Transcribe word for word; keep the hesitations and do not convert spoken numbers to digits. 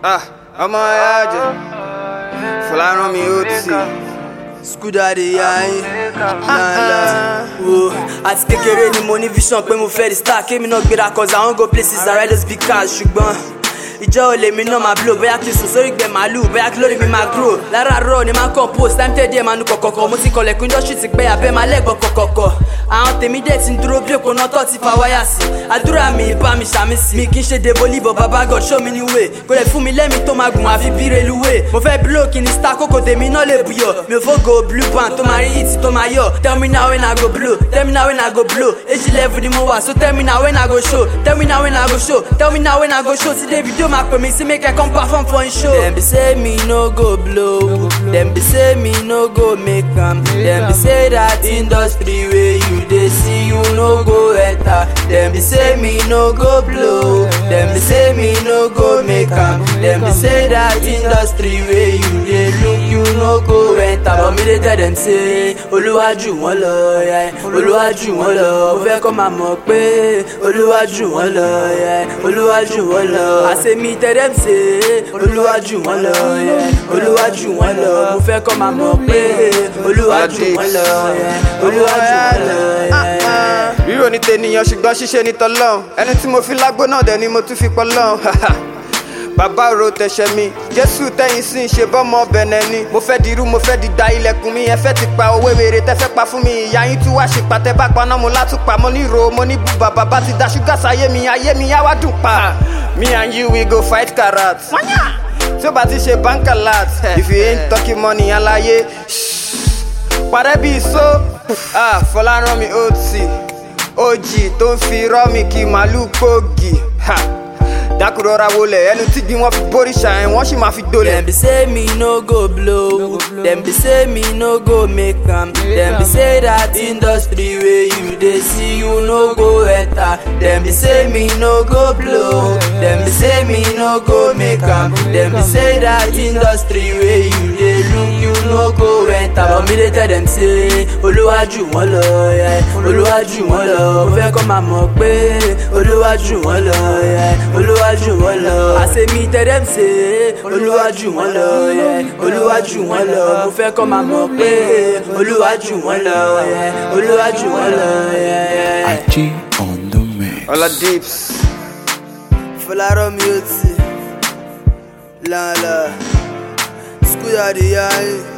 Ah, ọmọ ẹ̀jẹ̀ Fọláràn mi ó ti Skuda de yayin nala wo àti kékeré ni mo ní vision pé mo fẹ́ di star kémi náà gbéra cause I wan go places I ride those big cars ṣùgbọ́n ìjọ olè mi náà máa blow bóyá kí n sùn sórí ìgbẹ́ màálù bóyá kí lórí mi máa grow lára rọ ni máa compose time tẹ́ díẹ̀ máa nu kọ̀kọ̀kọ̀ mo ti kọlẹ̀kùn industry ti pẹ́ abẹ́ máa lẹ́gbọ̀n kọ̀kọ̀kọ̀ àwọn tèmi dẹ̀ ti ń dúró bí òkú náà tọ́ ti fa wáyà sí àdúrà mi bá mi ṣàmì sí mi kì í ṣe dèbò líbọ̀ bàbá God show me new way kò lè fún mi lẹ́mìí tó máa gùn àfi bí reluwé mo fẹ́ blow kí ni star kókò tèmi náà lè buyọ̀ mi ò fọ́gò blue band tó máa rí hit tó máa yọ̀ tell me now when I go blow tell me now when I go blow èjì level ni mo wà so tell me now when I go show tell me now when I go show tell me now when I go show sí Davido máa pè mí sí make I come perform for him show. Dem be say me no go blow, dem be say me no go make am, dem be say that industry wey you dey see you no go enter. Dem be say me no go blow, dem be say me no go make am, dem be say that industry wey you dey look you no go enter. But me dey tell dem say Olúwa jù wọ́n lọ, Olúwa jù wọ́n lọ, mo fẹ́ kọ́ máa mọ̀ pé Olúwa jù wọ́n lọ, Olúwa jù wọ́n lọ. Àṣẹ mi tell dem say Olúwa jù wọ́n lọ, Olúwa jù wọ́n lọ, mo fẹ́ kọ́ máa mọ̀ pé Olúwa jù wọ́n lọ, Olúwa jù wọ́n lọ. Ríro ní tènìyàn ṣùgbọ́n ṣíṣe ní tọ́lọ́run ẹni tí mo fi lágbó náà dẹ̀ ni mo tún fi pọ́lọ́run. Bàbá ro tẹ̀sẹ̀ mi Jésù tẹ̀yìn sí ń ṣe bọ́mọ bẹ̀nẹ̀ ni mo fẹ́ dirú mo fẹ́ dìda ilẹ̀kùn mi ẹ fẹ́ ti pa owó wèrè tẹ́ fẹ́ pa fún mi ìyá yín tún wá ṣe pàtẹ́ bá paná mo látúpa mo ní ro mo ní bùbà bàbá ti da ṣúgà sáyé mi ayé mi yá wá dùn pa. Me and you we go fight karat tí ó bá ti ṣe bank alert if you ain't talking money aláyé parẹ́ bí so Fọláràn mi ó ti ojì tó ń fi rọ́ mi kí màálù pògì. Dákúrọ́ra wọlé ẹnu tí gbin wọn fi bóríṣà ẹ̀ wọ́n sì máa fi dolẹ̀. Dem be say me no go blow, dem be say me no go make am, dem be say that industry wey you dey see you no go enter. Dem be say me no go blow, dem be say me no go make am, dem be say that industry wey you dey look you no go enter. But me dey tell dem say Olúwa jù wọ́n lọ, Olúwa jù wọ́n lọ, mo fẹ́ kọ́ máa mọ̀ pé Olúwa jù wọ́n lọ, Olúwa jù wọ́n lọ. Àṣẹ mi tell dem say Olúwa jù wọ́n lọ, Olúwa jù wọ́n lọ, mo fẹ́ kọ́ máa mọ̀ pé Olúwa jù wọ́n lọ, Olúwa jù wọ́n lọ. Aji on the mix. Ọlá Dips. Fọláràn mi ó ti lánàá Skuda de yayin.